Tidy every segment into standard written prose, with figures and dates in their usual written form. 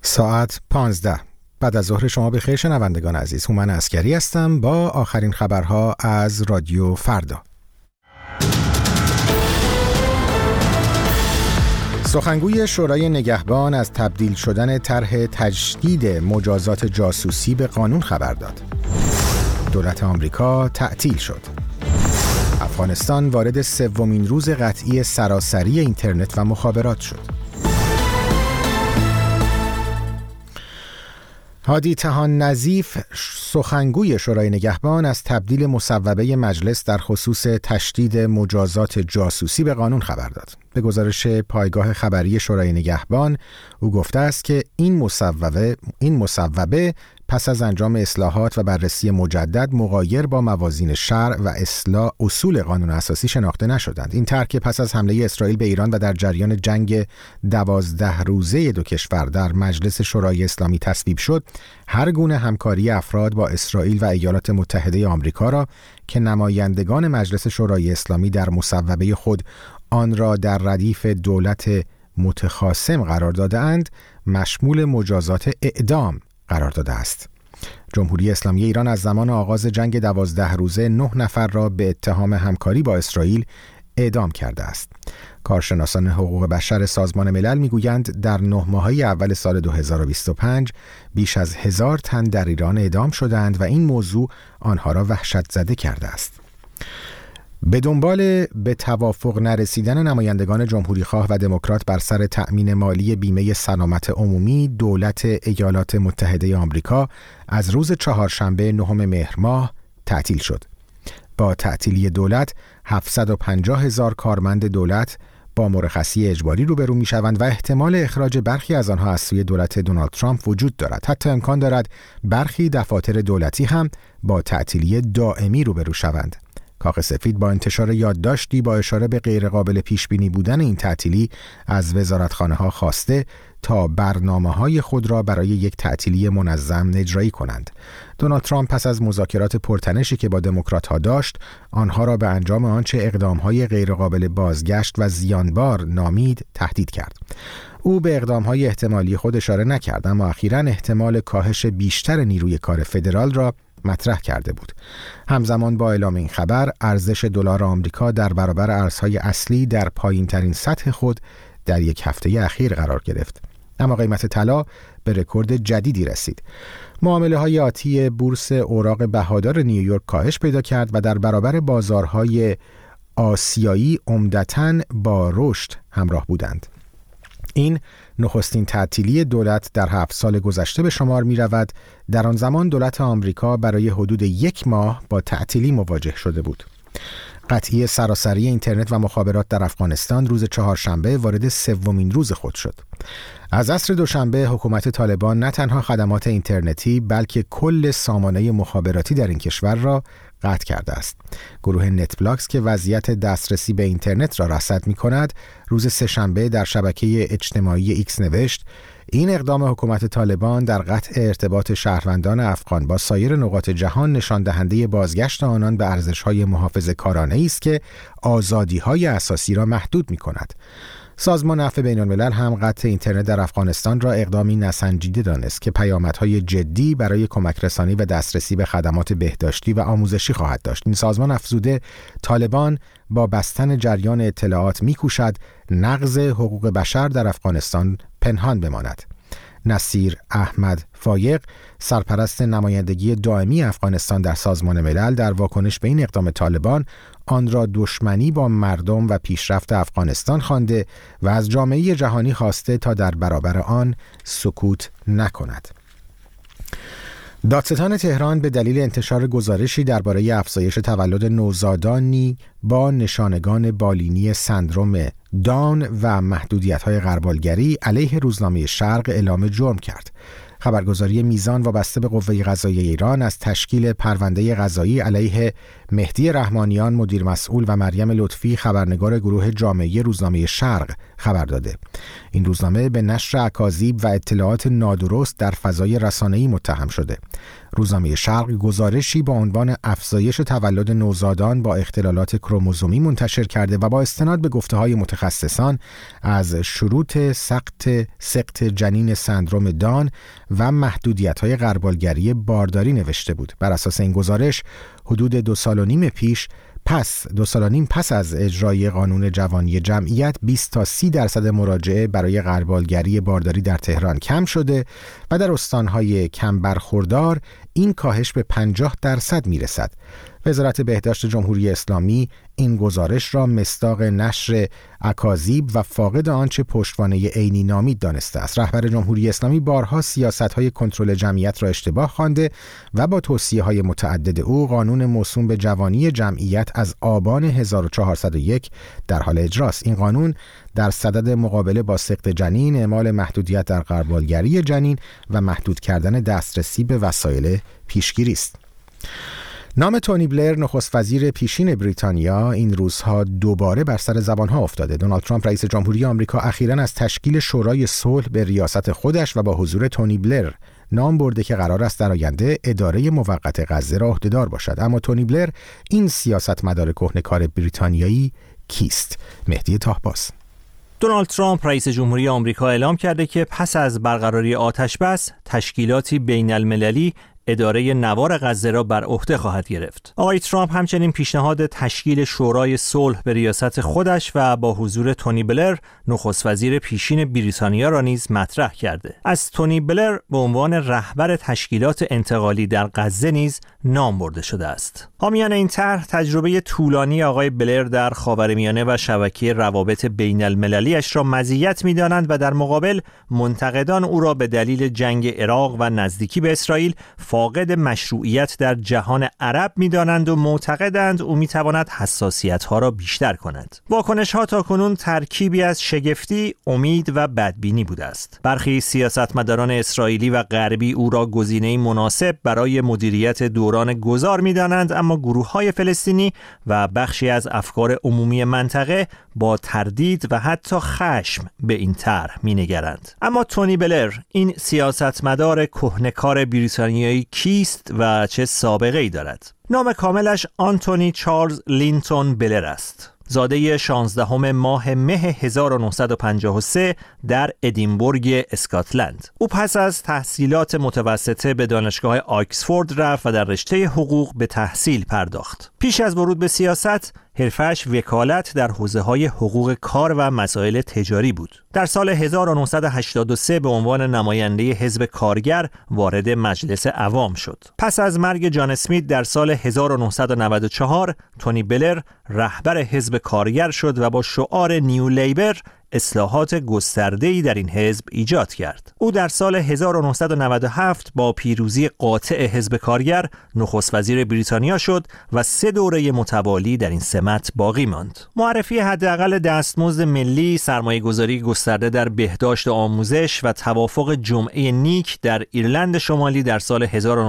ساعت 15 بعد از ظهر شما بخیر شنوندگان عزیز. هومن عسکری هستم با آخرین خبرها از رادیو فردا. سخنگوی شورای نگهبان از تبدیل شدن طرح تجدید مجازات جاسوسی به قانون خبر داد. دولت آمریکا تعطیل شد. افغانستان وارد سومین روز قطعی سراسری اینترنت و مخابرات شد. هادی طحان نظیف سخنگوی شورای نگهبان از تبدیل مصوبه مجلس در خصوص تشدید مجازات جاسوسی به قانون خبر داد. به گزارش پایگاه خبری شورای نگهبان او گفته است که این مصوبه پس از انجام اصلاحات و بررسی مجدد مغایر با موازین شرع و اصول قانون اساسی شناخته نشدند. این طرح که پس از حمله اسرائیل به ایران و در جریان جنگ 12 روزه دو کشور در مجلس شورای اسلامی تصویب شد، هر گونه همکاری افراد با اسرائیل و ایالات متحده آمریکا را که نمایندگان مجلس شورای اسلامی در مصوبه خود آن را در ردیف دولت متخاصم قرار داده‌اند، مشمول مجازات اعدام قرار داده است. جمهوری اسلامی ایران از زمان آغاز جنگ 12 روزه 9 نفر را به اتهام همکاری با اسرائیل اعدام کرده است. کارشناسان حقوق بشر سازمان ملل میگویند در 9 ماهه اول سال 2025 بیش از 1000 تن در ایران اعدام شدند و این موضوع آنها را وحشت زده کرده است. به دنبال به توافق نرسیدن نمایندگان جمهوریخواه و دموکرات بر سر تأمین مالی بیمه سلامت عمومی، دولت ایالات متحده آمریکا از روز چهارشنبه 9 مهر ماه تعطیل شد. با تعطیلی دولت 750,000 کارمند دولت با مرخصی اجباری روبرو می‌شوند و احتمال اخراج برخی از آنها از سوی دولت دونالد ترامپ وجود دارد. حتی امکان دارد برخی دفاتر دولتی هم با تعطیلی دائمی روبرو شوند. کاخ سفید با انتشار یادداشتی با اشاره به غیرقابل پیشبینی بودن این تعطیلی از وزارتخانه‌ها خواسته تا برنامه‌های خود را برای یک تعطیلی منظم اجرایی کنند. دونالد ترامپ پس از مذاکرات پرتنشی که با دموکرات‌ها داشت، آنها را به انجام آنچه اقدام‌های غیرقابل بازگشت و زیانبار نامید تهدید کرد. او به اقدام‌های احتمالی خود اشاره نکرد، اما اخیراً احتمال کاهش بیشتر نیروی کار فدرال را مطرح کرده بود. همزمان با اعلام این خبر، ارزش دلار آمریکا در برابر ارزهای اصلی در پایین‌ترین سطح خود در یک هفته اخیر قرار گرفت. اما قیمت طلا به رکورد جدیدی رسید. معامله‌های آتی بورس اوراق بهادار نیویورک کاهش پیدا کرد و در برابر بازارهای آسیایی عمدتاً با رشد همراه بودند. این نخستین تعطیلی دولت در 7 سال گذشته به شمار می رود. در آن زمان دولت آمریکا برای حدود 1 ماه با تعطیلی مواجه شده بود. قطعی سراسری اینترنت و مخابرات در افغانستان روز چهارشنبه وارد سومین روز خود شد. از عصر دوشنبه حکومت طالبان نه تنها خدمات اینترنتی بلکه کل سامانه مخابراتی در این کشور را قطع کرده است. گروه نتبلاکس که وضعیت دسترسی به اینترنت را رصد می کند، روز سه‌شنبه در شبکه اجتماعی ایکس نوشت: این اقدام حکومت طالبان در قطع ارتباط شهروندان افغان با سایر نقاط جهان نشان دهنده بازگشت آنان به ارزش‌های محافظه‌کارانه‌ای است که آزادی‌های اساسی را محدود می‌کند. سازمان عفو بین‌الملل هم قطع اینترنت در افغانستان را اقدامی نسنجیده دانست که پیامدهای جدی برای کمک رسانی و دسترسی به خدمات بهداشتی و آموزشی خواهد داشت. این سازمان افزوده طالبان با بستن جریان اطلاعات می‌کوشد نقض حقوق بشر در افغانستان پنهان بماند. نصیر احمد فایق، سرپرست نمایندگی دائمی افغانستان در سازمان ملل، در واکنش به این اقدام طالبان آن را دشمنی با مردم و پیشرفت افغانستان خوانده و از جامعه جهانی خواسته تا در برابر آن سکوت نکند. دادستان تهران به دلیل انتشار گزارشی درباره افزایش تولد نوزادانی با نشانگان بالینی سندرم داون و محدودیت‌های غربالگری علیه روزنامه شرق اعلام جرم کرد. خبرگزاری میزان وابسته به قوه قضاییه ایران از تشکیل پرونده قضایی علیه مهدی رحمانیان مدیر مسئول و مریم لطفی خبرنگار گروه جامعه روزنامه شرق خبر داده. این روزنامه به نشر اکاذیب و اطلاعات نادرست در فضای رسانه‌ای متهم شده. روزنامه شرق گزارشی با عنوان افزایش تولد نوزادان با اختلالات کروموزومی منتشر کرده و با استناد به گفته‌های متخصصان از شروط سقط جنین سندروم دان و محدودیت‌های غربالگری بارداری نوشته بود. بر اساس این گزارش حدود 2.5 سال پس از اجرای قانون جوانی جمعیت 20 تا 30% مراجعه برای غربالگری بارداری در تهران کم شده و در استانهای کم برخوردار این کاهش به 50% میرسد. وزارت بهداشت جمهوری اسلامی این گزارش را مصداق نشر اکاذیب و فاقد آنچه پشتوانه عینی نامید دانسته است. رهبر جمهوری اسلامی بارها سیاست‌های کنترل جمعیت را اشتباه خوانده و با توصیه‌های متعدد او قانون موسوم به جوانی جمعیت از آبان 1401 در حال اجراست. این قانون در صدد مقابله با سقط جنین، اعمال محدودیت در غربالگری جنین و محدود کردن دسترسی به وسایل پیشگیری است. نام تونی بلر نخست وزیر پیشین بریتانیا این روزها دوباره بر سر زبانها افتاده. دونالد ترامپ رئیس جمهوری آمریکا اخیراً از تشکیل شورای صلح به ریاست خودش و با حضور تونی بلر نام برده که قرار است در آینده اداره موقت غزه را عهدهدار باشد. اما تونی بلر این سیاستمدار کهنه‌کار بریتانیایی کیست؟ مهدی طاهباس. دونالد ترامپ رئیس جمهوری آمریکا اعلام کرده که پس از برقراری آتش‌بس تشکیلاتی بین المللی اداره نوار غزه را بر عهده خواهد گرفت. آقای ترامپ همچنین پیشنهاد تشکیل شورای صلح به ریاست خودش و با حضور تونی بلر نخست وزیر پیشین بریتانیا را نیز مطرح کرده. از تونی بلر به عنوان رهبر تشکیلات انتقالی در غزه نیز نام برده شده است. حامیان این طرح تجربه طولانی آقای بلر در خاورمیانه و شبکه روابط بین المللیش را مزیت می‌دانند و در مقابل منتقدان او را به دلیل جنگ عراق و نزدیکی به اسرائیل فاقد مشروعیت در جهان عرب می‌دانند و معتقدند او می‌تواند حساسیت‌ها را بیشتر کند. واکنش‌ها تاکنون ترکیبی از شگفتی، امید و بدبینی بوده است. برخی سیاستمداران اسرائیلی و غربی او را گزینه‌ای مناسب برای مدیریت دوران گذار می‌دانند، اما گروه‌های فلسطینی و بخشی از افکار عمومی منطقه با تردید و حتی خشم به این طرح می‌نگرند. اما تونی بلر، این سیاستمدار کهنه‌کار بریتانیایی کیست و چه سابقه‌ای دارد؟ نام کاملش آنتونی چارلز لینتون بلر است. زاده 16 ماه مه 1953 در ادینبورگ اسکاتلند. او پس از تحصیلات متوسطه به دانشگاه آکسفورد رفت و در رشته حقوق به تحصیل پرداخت. پیش از ورود به سیاست، حرفش وکالت در حوزه‌های حقوق کار و مسائل تجاری بود. در سال 1983 به عنوان نماینده حزب کارگر وارد مجلس عوام شد. پس از مرگ جان اسمیت در سال 1994 تونی بلر رهبر حزب کارگر شد و با شعار نیو لیبر اصلاحات گسترده‌ای در این حزب ایجاد کرد. او در سال 1997 با پیروزی قاطع حزب کارگر نخست وزیر بریتانیا شد و 3 دوره متوالی در این سمت باقی ماند. معرفی حداقل دستمزد ملی، سرمایه‌گذاری گسترده در بهداشت و آموزش و توافق جمعه نیک در ایرلند شمالی در سال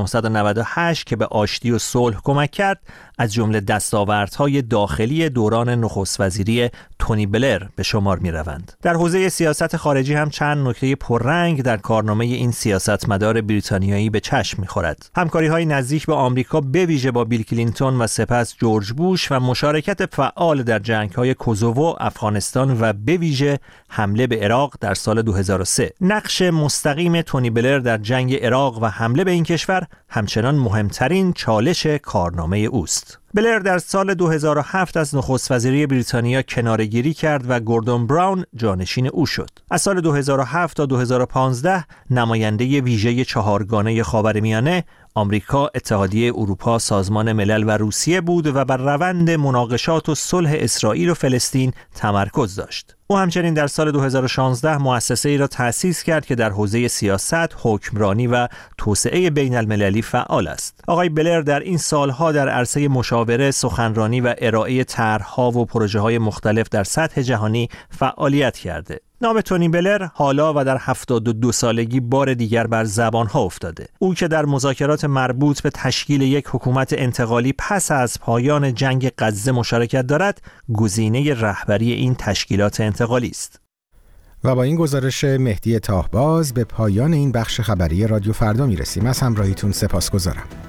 1998 که به آشتی و صلح کمک کرد، از جمله دستاوردهای داخلی دوران نخست وزیری تونی بلر به شمار می‌روند. در حوزه سیاست خارجی هم چند نکته پررنگ در کارنامه این سیاستمدار بریتانیایی به چشم می‌خورد. همکاری‌های نزدیک به آمریکا به ویژه با بیل کلینتون و سپس جورج بوش و مشارکت فعال در جنگ‌های کوزوو، افغانستان و به ویژه حمله به عراق در سال 2003. نقش مستقیم تونی بلر در جنگ عراق و حمله به این کشور همچنان مهمترین چالش کارنامه اوست. بلر در سال 2007 از نخست وزیری بریتانیا کناره‌گیری کرد و گوردون براون جانشین او شد. از سال 2007 تا 2015 نماینده ویژه 4گانه خاورمیانه، آمریکا، اتحادیه اروپا، سازمان ملل و روسیه بود و بر روند مناقشات و صلح اسرائیل و فلسطین تمرکز داشت. او همچنین در سال 2016 مؤسسه‌ای را تأسیس کرد که در حوزه سیاست، حکمرانی و توسعه بین المللی فعال است. آقای بلر در این سالها در عرصه مشاوره، سخنرانی و ارائه طرح‌ها و پروژه‌های مختلف در سطح جهانی فعالیت کرده. نام تونی بلر حالا و در 72 سالگی بار دیگر بر زبانها افتاده. او که در مذاکرات مربوط به تشکیل یک حکومت انتقالی پس از پایان جنگ غزه مشارکت دارد، گزینه رهبری این تشکیلات انتقالی است. و با این گزارش مهدی تاهباز به پایان این بخش خبری رادیو فردا میرسیم. از همراهیتون سپاسگزارم.